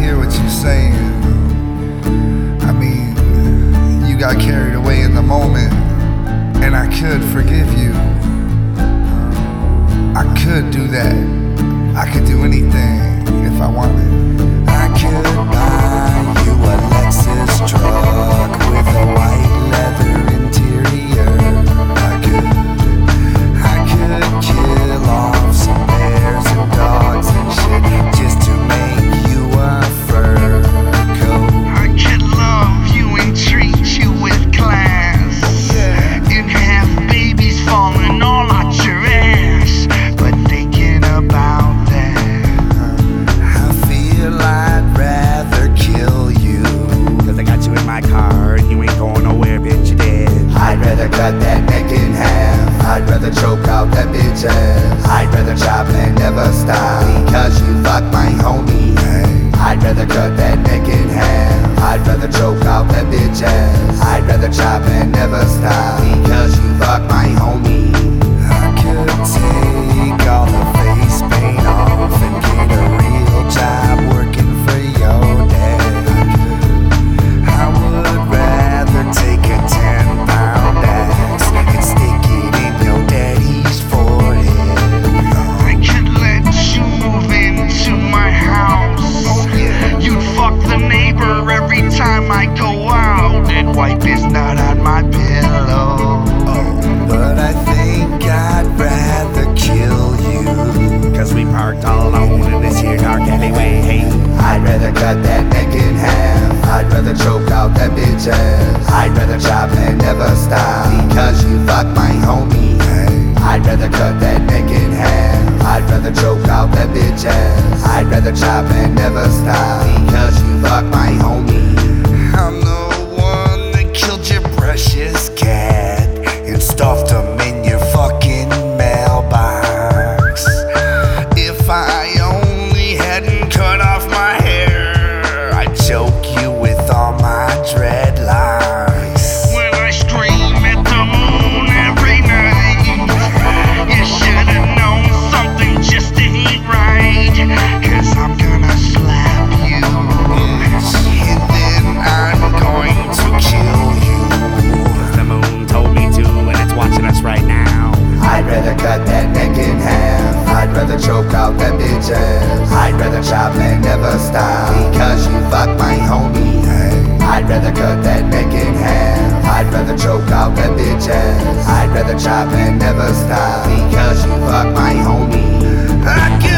hear what you're saying. I mean, you got carried away in the moment, and I could forgive you. I could do that. I could do anything if I wanted. I could buy you a Lexus truck with a white leather interior. I could kill off some bears and dogs and shit just to make you a fur coat. I could love you and treat you with class, and have babies falling all out your ass. But thinking about that, I feel I'd rather kill you, 'cause I got you in my car and you ain't going nowhere, bitch, you dead. I'd rather cut that neck in half, I'd rather choke out that bitch ass. I'd rather chop and never stop, because you fucked my homie. I'd rather cut that neck in half, I'd rather choke out that bitch ass. I'd rather chop and never stop, because you fucked my homie. I could take all the face paint off and get a real job working for your dad. I would rather take a 10-pound axe and stick it in your daddy's forehead. I could let you move into my house. You'd fuck the neighbor every time I go out and wipe his nut on my pillow. But I think I'd rather kill you, 'cause we parked all alone in this here dark alleyway. Hey, I'd rather cut that neck in half, I'd rather choke out that bitch ass. I'd rather chop and never stop, because you fucked my homie. I'd rather cut that neck in half, I'd rather choke out that bitch ass. I'd rather chop and never stop, because you fucked my homie. I'm the one that killed your precious cat and stuffed him in your fucking mailbox. If I only hadn't cut off my hair, I'd choke you with all my dreadlocks. When I scream at the moon every night, you should have known something just ain't right, 'cause I'm gonna slap you, And then I'm going to kill you. The moon told me to, and it's watching us right now. I'd rather cut that neck in half, I'd rather choke out that bitch ass. I'd rather chop and never stop, because you fucked my homie. I'd rather cut that neck in half, I'd rather choke out that bitch ass. I'd rather chop and never stop, because you fucked my homie. I